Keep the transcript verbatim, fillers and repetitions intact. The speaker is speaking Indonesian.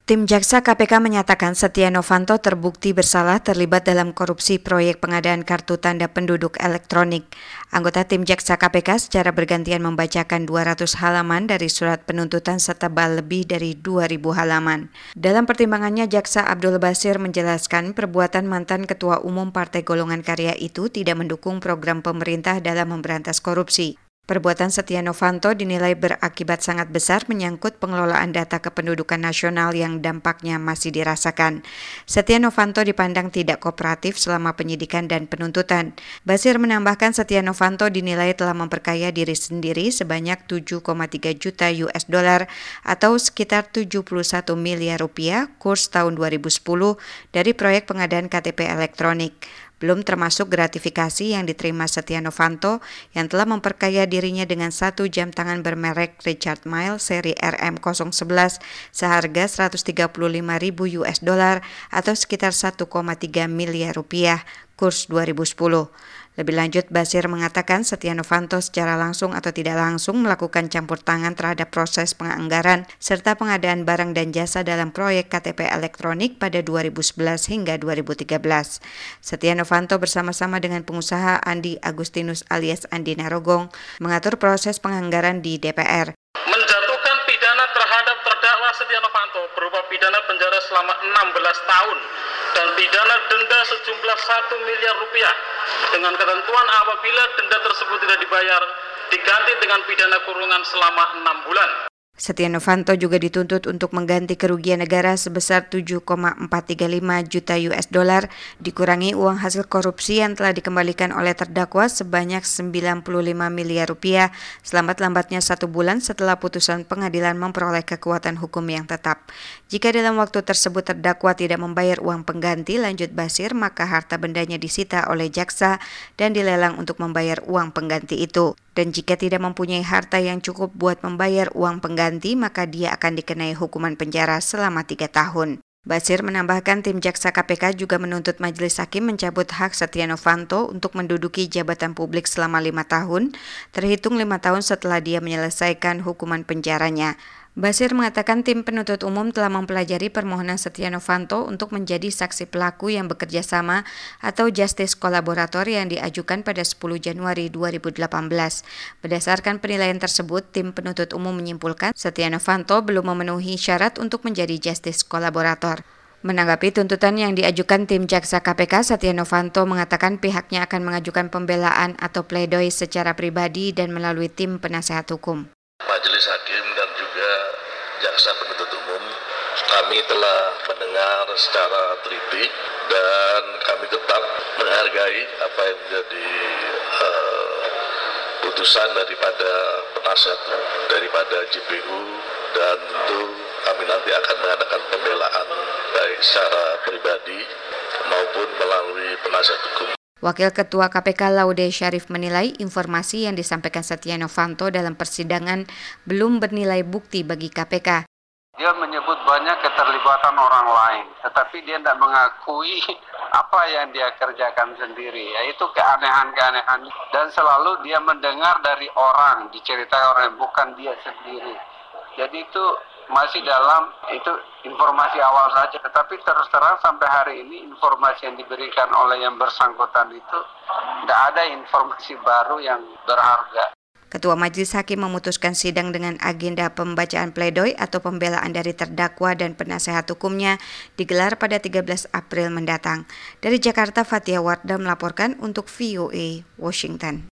Tim Jaksa K P K menyatakan Setia Novanto terbukti bersalah terlibat dalam korupsi proyek pengadaan kartu tanda penduduk elektronik. Anggota tim Jaksa K P K secara bergantian membacakan dua ratus halaman dari surat penuntutan setebal lebih dari dua ribu halaman. Dalam pertimbangannya, Jaksa Abdul Basir menjelaskan perbuatan mantan Ketua Umum Partai Golongan Karya itu tidak mendukung program pemerintah dalam memberantas korupsi. Perbuatan Setia Novanto dinilai berakibat sangat besar menyangkut pengelolaan data kependudukan nasional yang dampaknya masih dirasakan. Setia Novanto dipandang tidak kooperatif selama penyidikan dan penuntutan. Basir menambahkan Setia Novanto dinilai telah memperkaya diri sendiri sebanyak tujuh koma tiga juta U S dollar atau sekitar tujuh puluh satu miliar rupiah kurs tahun dua ribu sepuluh dari proyek pengadaan K T P elektronik. Belum termasuk gratifikasi yang diterima Setia Novanto yang telah memperkaya dirinya dengan satu jam tangan bermerek Richard Mille seri R M nol sebelas seharga seratus tiga puluh lima ribu U S dollar atau sekitar satu koma tiga miliar rupiah kurs dua ribu sepuluh. Lebih lanjut, Basir mengatakan Setia Novanto secara langsung atau tidak langsung melakukan campur tangan terhadap proses penganggaran serta pengadaan barang dan jasa dalam proyek K T P elektronik pada dua ribu sebelas hingga dua ribu tiga belas. Setia Novanto bersama-sama dengan pengusaha Andi Agustinus alias Andi Narogong mengatur proses penganggaran di D P R. Menjatuhkan pidana terhadap terdakwa Setia Novanto berupa pidana penjara selama enam belas tahun dan pidana denda sejumlah satu miliar rupiah dengan ketentuan apabila denda tersebut tidak dibayar diganti dengan pidana kurungan selama enam bulan. Setia Novanto juga dituntut untuk mengganti kerugian negara sebesar tujuh koma empat tiga lima juta U S dollar dikurangi uang hasil korupsi yang telah dikembalikan oleh terdakwa sebanyak sembilan puluh lima miliar rupiah selambat-lambatnya satu bulan setelah putusan pengadilan memperoleh kekuatan hukum yang tetap. Jika dalam waktu tersebut terdakwa tidak membayar uang pengganti, lanjut Basir, maka harta bendanya disita oleh jaksa dan dilelang untuk membayar uang pengganti itu. Dan jika tidak mempunyai harta yang cukup buat membayar uang pengganti, maka dia akan dikenai hukuman penjara selama tiga tahun. Basir menambahkan tim Jaksa K P K juga menuntut majelis hakim mencabut hak Setia Novanto untuk menduduki jabatan publik selama lima tahun, terhitung lima tahun setelah dia menyelesaikan hukuman penjaranya. Basir mengatakan tim penuntut umum telah mempelajari permohonan Setia Novanto untuk menjadi saksi pelaku yang bekerja sama atau justice kolaborator yang diajukan pada sepuluh Januari dua ribu delapan belas. Berdasarkan penilaian tersebut, tim penuntut umum menyimpulkan Setia Novanto belum memenuhi syarat untuk menjadi justice kolaborator. Menanggapi tuntutan yang diajukan tim Jaksa K P K, Setia Novanto mengatakan pihaknya akan mengajukan pembelaan atau pledoi secara pribadi dan melalui tim penasehat hukum. Majelis hakim dan juga jaksa penuntut umum, kami telah mendengar secara teliti dan kami tetap menghargai apa yang menjadi uh, putusan daripada penasihat daripada J P U, dan tentu kami nanti akan mengadakan pembelaan baik secara pribadi maupun melalui penasihat hukum. Wakil Ketua K P K Laude Syarif menilai informasi yang disampaikan Setia Novanto dalam persidangan belum bernilai bukti bagi K P K. Dia menyebut banyak keterlibatan orang lain, tetapi dia tidak mengakui apa yang dia kerjakan sendiri, yaitu keanehan-keanehan. Dan selalu dia mendengar dari orang, diceritakan orang, bukan dia sendiri. Jadi itu masih dalam itu informasi awal saja, tetapi terus terang sampai hari ini informasi yang diberikan oleh yang bersangkutan itu tidak ada informasi baru yang berharga. Ketua Majelis Hakim memutuskan sidang dengan agenda pembacaan pledoi atau pembelaan dari terdakwa dan penasehat hukumnya digelar pada tiga belas April mendatang. Dari Jakarta, Fatia Wardah melaporkan untuk V O A Washington.